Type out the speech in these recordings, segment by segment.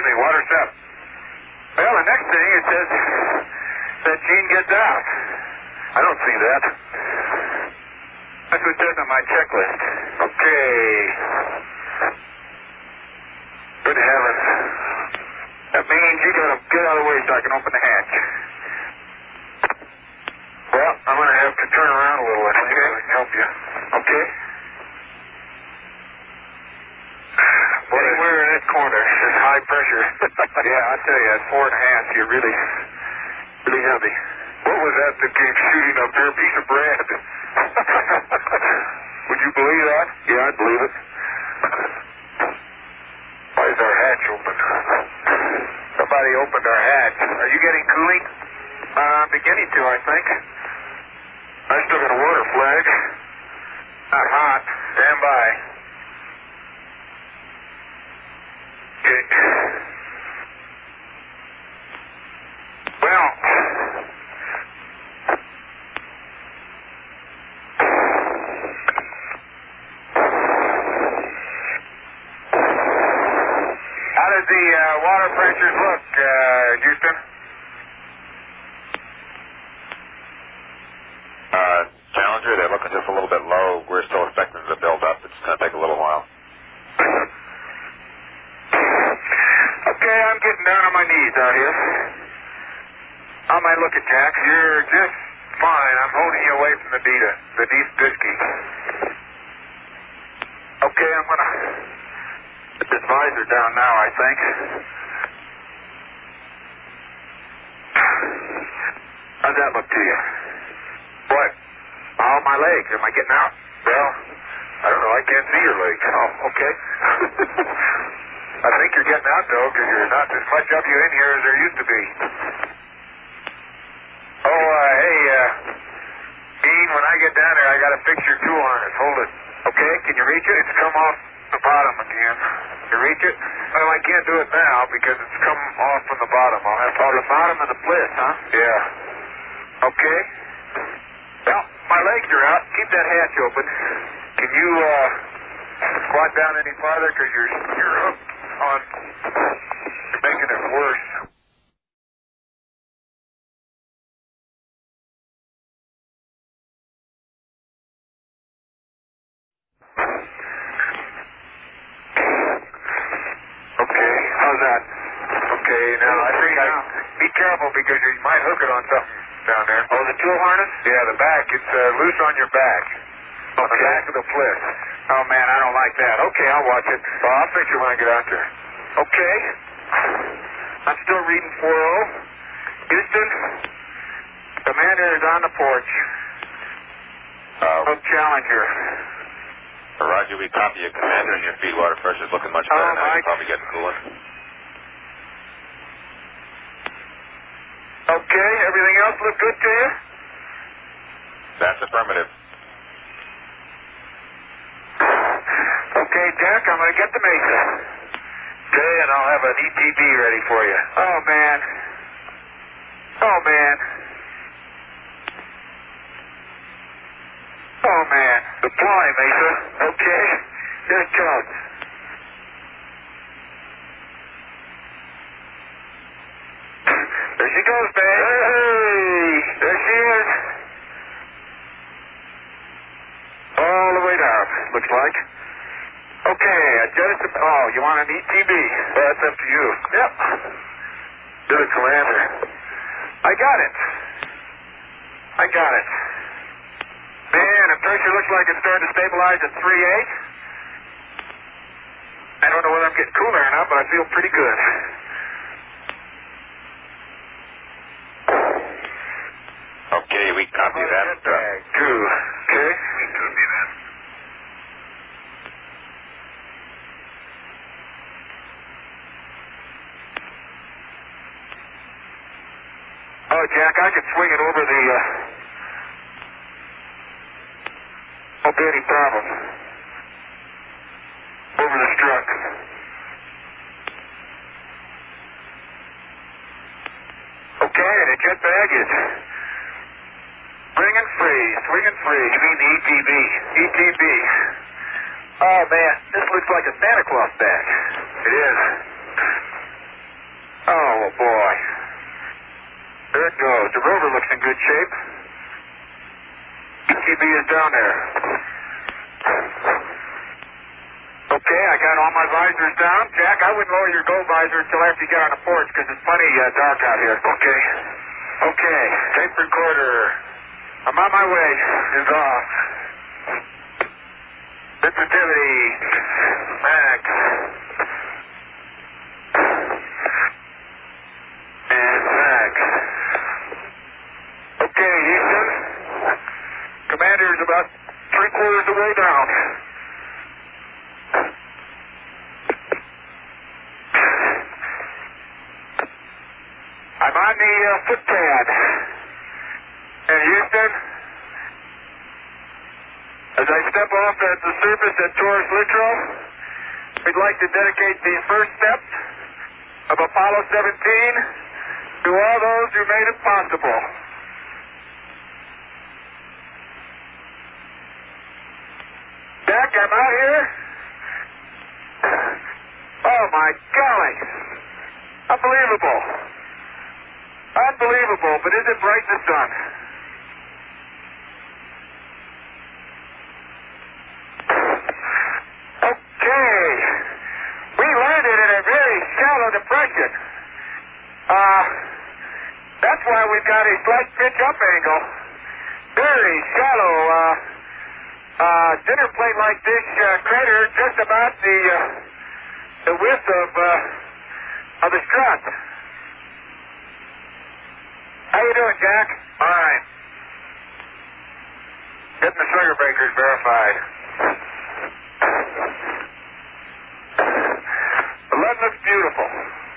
me, water step. Well, the next thing it says that Gene gets out. I don't see that. That's what it says on my checklist. Okay. Good heavens. That means you gotta get out of the way so I can open the hatch. Well, I'm gonna have to turn around a little, I think. I can help you. Okay. Anywhere in that corner. There's high pressure. Yeah, I tell you, at 4.5, you're really heavy. What was that came shooting up there? A piece of bread. Would you believe that? Yeah, I'd believe it. Why is our hatch open? Somebody opened our hatch. Are you getting cooling? I'm beginning to, I think. I still got a water flag. Not hot. Stand by. Okay. Well, how does the water pressures look, Houston? Challenger, they're looking just a little bit low. We're still expecting them to build up. It's going to take a little while. Okay, I'm getting down on my knees out here. How am I looking, Jack? You're just fine. I'm holding you away from the deep biscuit. Okay, I'm going to put this visor down now, I think. How's that look to you? What? Oh, my legs. Am I getting out? Well, I don't know. I can't see your legs. Oh, okay. I think you're getting out, though, because there's not as much of you in here as there used to be. Oh, hey, Dean, when I get down there, I got to fix your tool harness. Hold it. Okay? Can you reach it? It's come off the bottom again. Can you reach it? Well, I can't do it now because it's come off from the bottom. I'll have to... Oh, the bottom of the bliss, huh? Yeah. Okay. Well, my legs are out. Keep that hatch open. Can you, squat down any farther? Because you're hooked on... You're making it worse. Okay, how's that? Okay, now I think be careful because you might hook it on something down there. Oh, the tool harness? Yeah, the back. It's loose on your back. On the back of the flip. Oh, man, I don't like that. Okay, I'll watch it. Well, I'll fix it when I get out there. Okay. I'm still reading 4-0. Houston, Commander is on the porch. Challenger. Roger, we copy you, Commander, and your feed water pressure's looking much better now. You're probably getting cooler. Okay, everything else look good to you? That's affirmative. Okay, Jack, I'm going to get the Mesa. Okay, and I'll have an ETB ready for you. Oh, man. Oh, man. Oh, man. Deploy, Mesa. Okay. Here it comes. There she goes, babe. Hey! There she is. All the way down, looks like. Okay, adjust the... Oh, you want an ETB? Well, that's up to you. Yep. To the Commander. I got it. Man, the pressure looks like it's starting to stabilize at 3.8. I don't know whether I'm getting cooler or not, but I feel pretty good. Okay, we copy that. Two. Okay? We copy that. Oh, Jack, I could swing it over the, won't be any problem. Over the struck. Okay, and the jet bag is swinging free. You mean the ETB? ETB. Oh, man, this looks like a Santa Claus bag. It is. Oh, boy. There it goes. The rover looks in good shape. ETB is down there. Okay, I got all my visors down. Jack, I wouldn't lower your gold visor until after you get on the porch because it's plenty dark out here. Okay. Okay. Tape recorder. I'm on my way. Is off. Sensitivity. Max. And max. Okay, Houston. Commander is about 3/4 of the way down. I'm on the footpad. And Houston, as I step off at the surface at Taurus Littrow, we'd like to dedicate the first steps of Apollo 17 to all those who made it possible. Jack, I'm out here. Oh, my golly. Unbelievable. Unbelievable, but isn't it bright in the sun? Okay. We landed in a very shallow depression. That's why we've got a slight pitch up angle. Very shallow. Dinner plate like this crater just about the width of the strut. How you doing, Jack? All right. Getting the sugar breakers verified. The lead looks beautiful.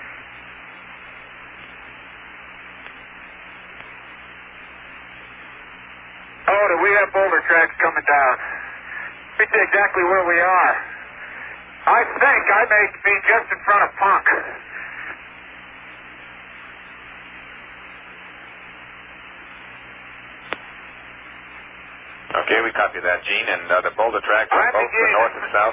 Oh, do we have boulder tracks coming down? Let me see exactly where we are. I think I may be just in front of Punk. Okay, we copy that, Gene. And the boulder tracks are both the north and south.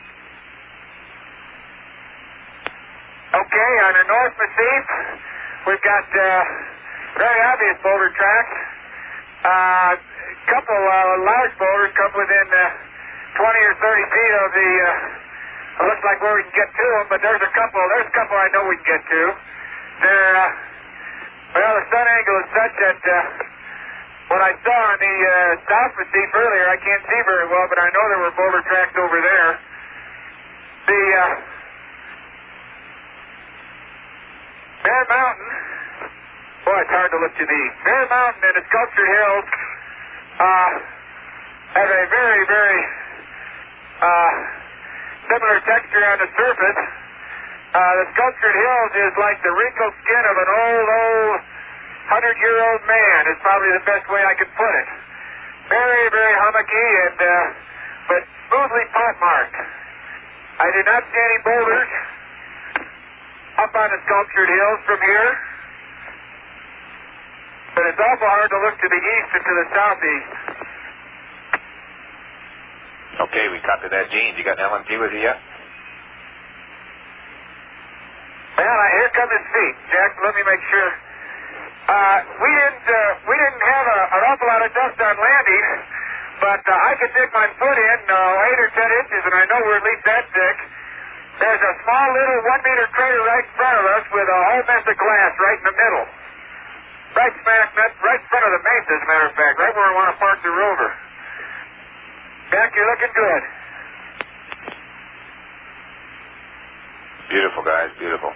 Okay, on the North Massif, we've got very obvious boulder tracks. Couple large boulders come within 20 or 30 feet of the, looks like where we can get to them, but there's a couple I know we can get to. They're, well, the sun angle is such that what I saw on the South Massif earlier, I can't see very well, but I know there were boulder tracks over there. The Bear Mountain, boy, it's hard to look to the east. Bear Mountain and the Sculptured Hills have a very, very similar texture on the surface. The Sculptured Hills is like the wrinkled skin of an old 100-year-old man is probably the best way I could put it. Very, very hummocky and but smoothly pot-marked. I did not see any boulders up on the Sculptured Hills from here, but it's awful hard to look to the east and to the southeast. Okay, we copy that, Gene. You got an LMT with you yet? Well, here come his feet. Jack, let me make sure. We didn't have an awful lot of dust on landing, but I could dig my foot in 8 or 10 inches, and I know we're at least that thick. There's a small little 1-meter crater right in front of us with a whole mess of glass right in the middle. Right in front of the mesa, as a matter of fact, right where we want to park the rover. Jack, you're looking good. Beautiful, guys, beautiful.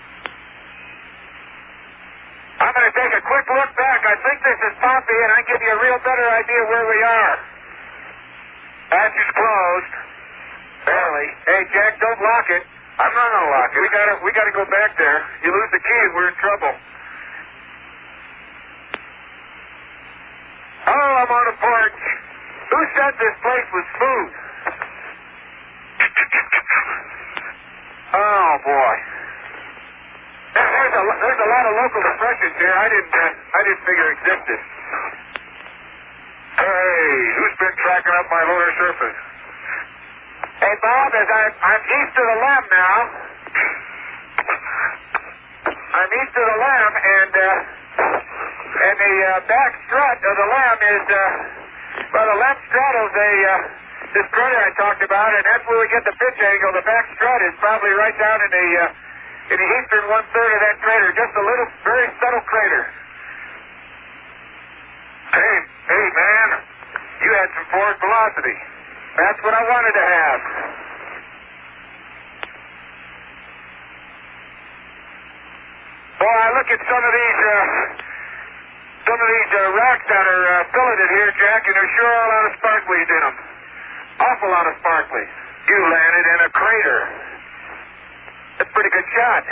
I'm going to take a quick look back. I think this is Pompey, and I can give you a real better idea where we are. Hatch is closed. Barely. Hey, Jack, don't lock it. I'm not going to lock it. We got to go back there. You lose the key, we're in trouble. Oh, I'm on a porch. Who said this place was smooth? Oh, boy. There's a lot of local depressions here I didn't figure existed. Hey, who's been tracking up my lunar surface? Hey, Bob, as I'm east of the limb now. I'm east of the limb, and the back strut of the limb is, well, the limb straddles this crater I talked about, and that's where we get the pitch angle. The back strut is probably right down in the eastern one-third of that crater, just a little, very subtle crater. Hey, man, you had some forward velocity. That's what I wanted to have. Boy, I look at some of these rocks that are filleted here, Jack, and there's sure a lot of sparklies in them. Awful lot of sparklies. You landed in a crater. That's a pretty good shot.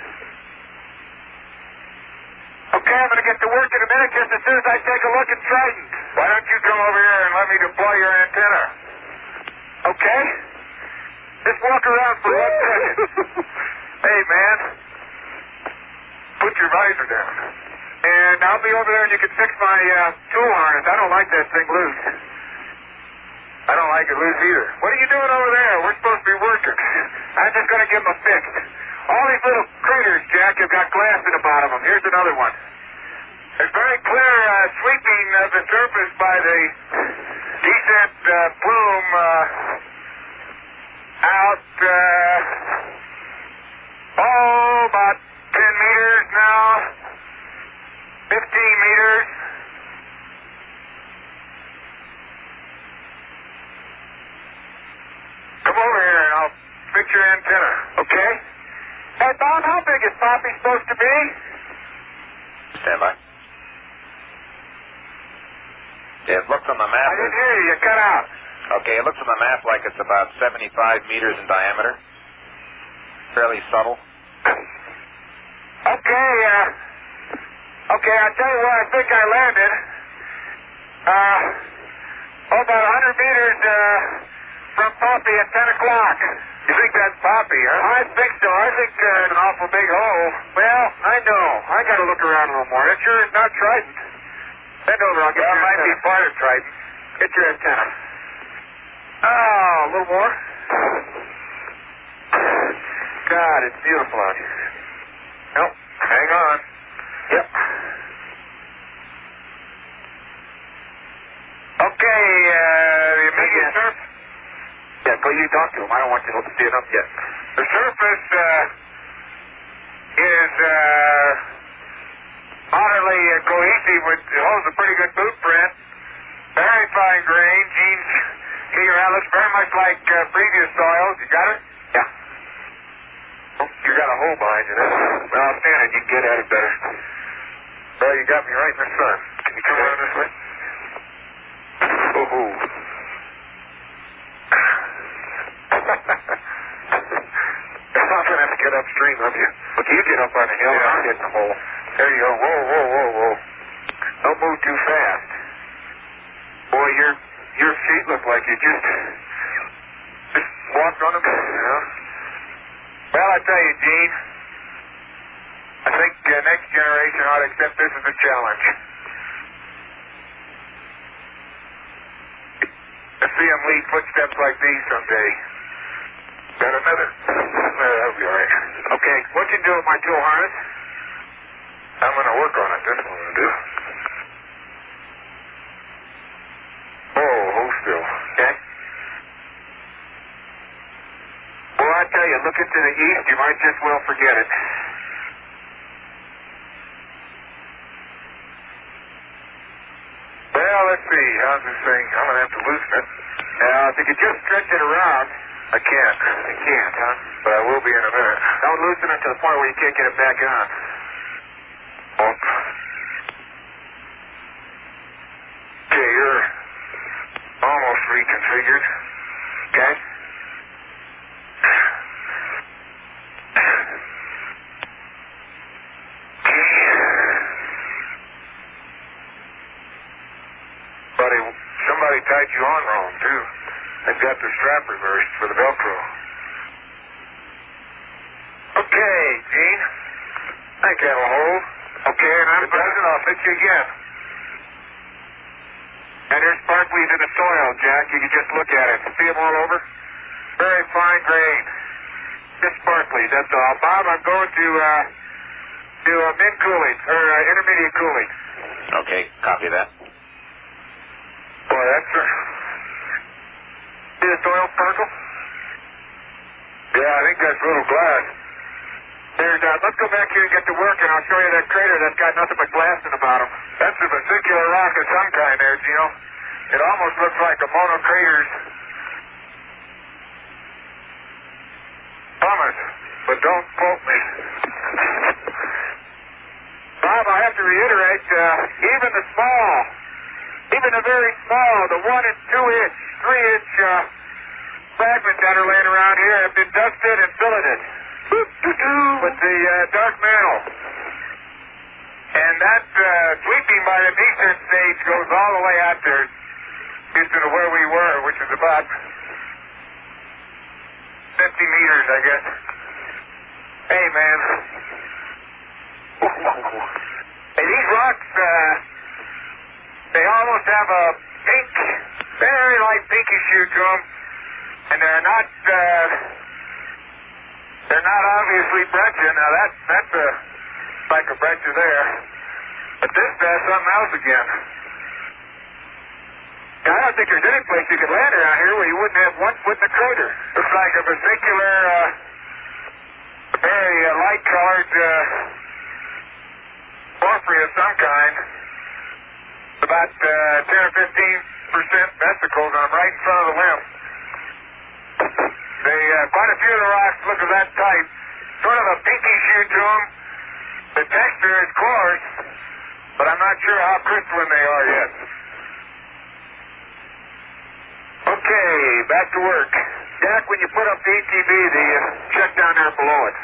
Okay, I'm going to get to work in a minute just as soon as I take a look at Trident. Why don't you come over here and let me deploy your antenna? Okay? Just walk around for 1 second. Hey, man. Put your visor down. And I'll be over there and you can fix my tool harness. I don't like that thing loose. I don't like it loose either. What are you doing over there? We're supposed to be working. I'm just going to give them a fix. All these little craters, Jack, have got glass in the bottom of them. Here's another one. There's very clear sweeping of the surface by the descent plume out, about 10 meters now, 15 meters. Come over here and I'll fix your antenna, okay? Hey, Bob, how big is Poppy supposed to be? Stand by. It looks on the map. I didn't hear you. You cut out. Okay, it looks on the map like it's about 75 meters in diameter. Fairly subtle. Okay, I'll tell you where I think I landed. About 100 meters from Poppy at 10 o'clock. You think that's Poppy, huh? I think so. I think it's an awful big hole. Well, I know. I got to look around a little more. That sure is not Trident. Bend over. I'll get your antenna. Might be part of Trident. Get your antenna. Oh, a little more. God, it's beautiful out here. Nope. Hang on. Yep. Okay, the immediate surface. Yeah, go you talk to him. I don't want you to stand up yet. The surface is moderately cohesive with, holds a pretty good boot print. Very fine grain. Gene's here. That looks very much like previous soils. You got it? Yeah. Oh, you got a hole behind you there. Well, I'll stand it. You can get at it better. Well, you got me right in the sun. Can you come around this way? Oh. I'm going to have to get upstream of you. Look, you get up on the hill and I'll get in the hole. There you go. Whoa. Don't move too fast. Boy, your feet look like you just walked on them. You know? Well, I tell you, Gene, I think next generation ought to accept this as a challenge. To see them lead footsteps like these someday. Got another? That'll be all right. Okay, what you do with my tool harness? I'm going to work on it. That's what I'm going to do. Hold still. Okay? Well, I tell you, looking to the east, you might just well forget it. Well, let's see. How's this thing? I'm going to have to loosen it. If you could just stretch it around. I can't. You can't, huh? But I will be in a minute. Don't loosen it to the point where you can't get it back on. Okay, you're almost reconfigured. Okay? Somebody tied you on wrong, too. They've got the strap reversed for the Velcro. Okay, Gene. I think that'll hold. Okay, and I'm present. I'll fix you again. And there's sparklies in the soil, Jack. You can just look at it. See them all over? Very fine grain. Just sparklies, that's all. Bob, I'm going to to mid-cooling, or intermediate cooling. Okay, copy that. Boy, that's... see this oil sparkle? Yeah, I think that's little glass. There's, let's go back here and get to work, and I'll show you that crater that's got nothing but glass in the bottom. That's a vesicular rock of some kind there, Gino. It almost looks like a monocraters. Promise, but don't quote me. Bob, I have to reiterate, even the small, even the very small, the 1 and 2 inch, 3 inch fragments that are laying around here have been dusted and filleted with the dark mantle. And that sweeping by the descent stage goes all the way out there, just to where we were, which is about 50 meters, I guess. Hey, man. Hey, these rocks, they almost have a pink, very light pinkish hue to them, and they're not obviously breccia. Now that's like a breccia there, but this does something else again. Now, I don't think there's any place you could land around here where you wouldn't have 1 foot in the crater. Looks like a vesicular, very light-colored porphyry of some kind. About 10 or 15% vesicles on right in front of the limb. Quite a few of the rocks look of that type. Sort of a pinkish hue to them. The texture is coarse, but I'm not sure how crystalline they are yet. Okay, back to work. Jack, when you put up the ETB, check down there below it.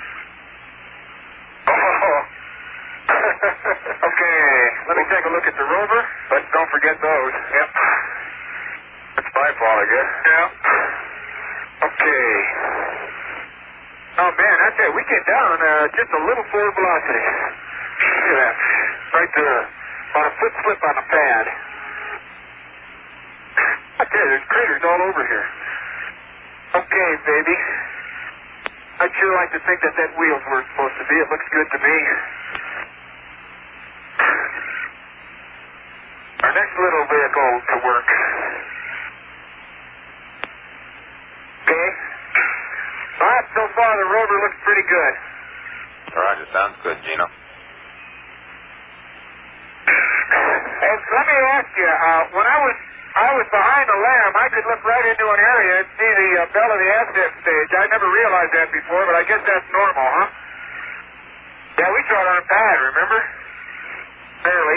Oh. Okay, let me take a look at the rover, but don't forget those. Yep. That's Spyfall, I guess. Yeah. Okay. Oh, man, that's it. We get down just a little forward velocity. Look at that. Right there. About a foot slip on the pad. Okay, there's craters all over here. Okay, baby. I'd sure like to think that wheel's where it's supposed to be. It looks good to me. Our next little vehicle to work. Okay. All right, so far the rover looks pretty good. Roger, sounds good, Gino. And let me ask you, when I was behind the lamb, I could look right into an area and see the bell of the ascent stage. I never realized that before, but I guess that's normal, huh? Yeah, we saw it on a pad, remember? Barely.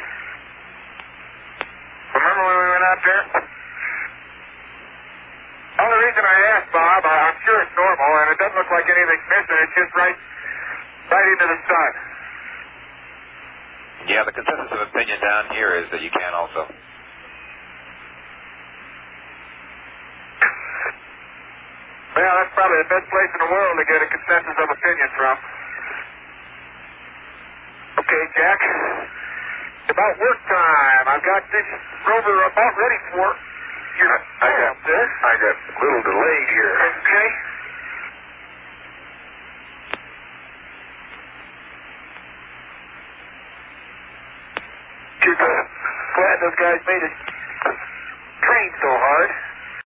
Remember when we went out there? The only reason I asked, Bob, I'm sure it's normal, and it doesn't look like anything's missing. It's just right into the sun. Yeah, the consensus of opinion down here is that you can also. Well, that's probably the best place in the world to get a consensus of opinion from. Okay, Jack. It's about work time. I've got this rover about ready for your I got a little delay here. Okay. Sure glad those guys made it train so hard.